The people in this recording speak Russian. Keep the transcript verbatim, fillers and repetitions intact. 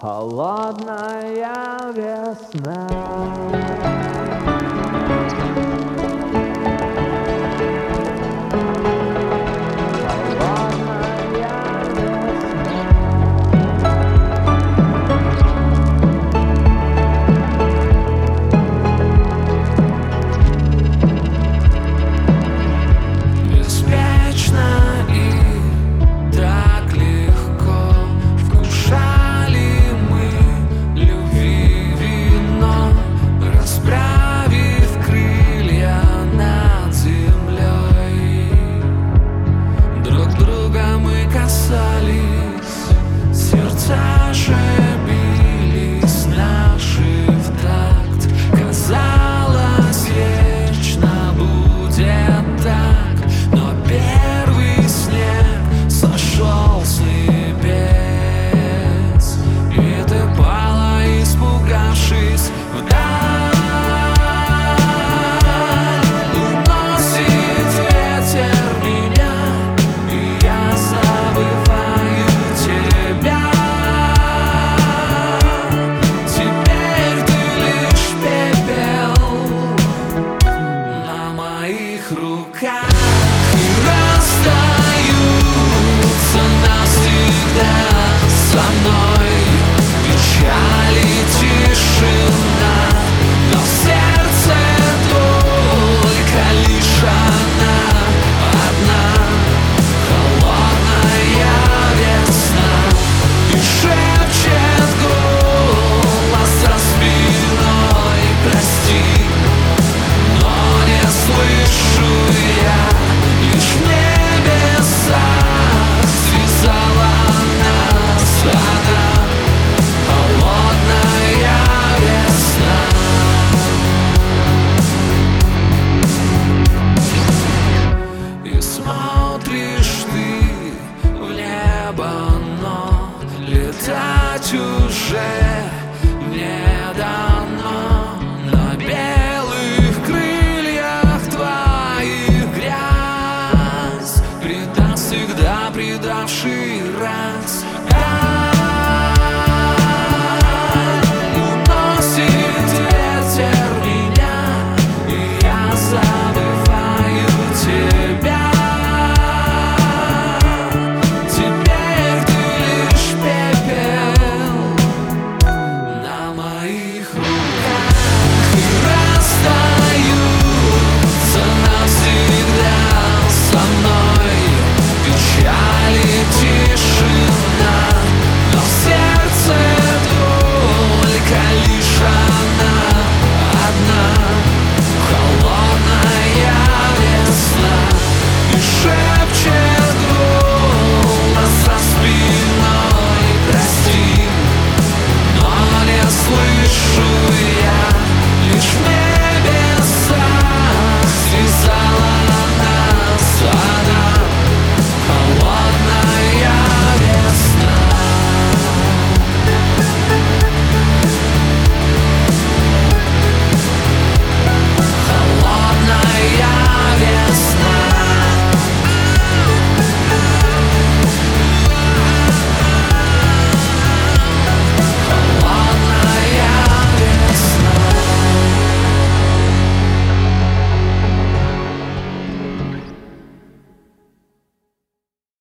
Холодная весна. Сердца же бились наши в такт. Казалось, вечно будет так. Но первый снег сошел с небес, и ты пала, испугавшись вдаль. Уносит ветер меня, и я забываю тебя. Теперь ты лишь пепел на моих руках, и расстаются навсегда со мной печаль и тишина. Но в сердце только лишь она одна, холодная весна. И шепчет голос за спиной: прости, но не слышу я. Лишь в небесах связала нас одна холодная весна. И смотришь ты в небо, но летать уже не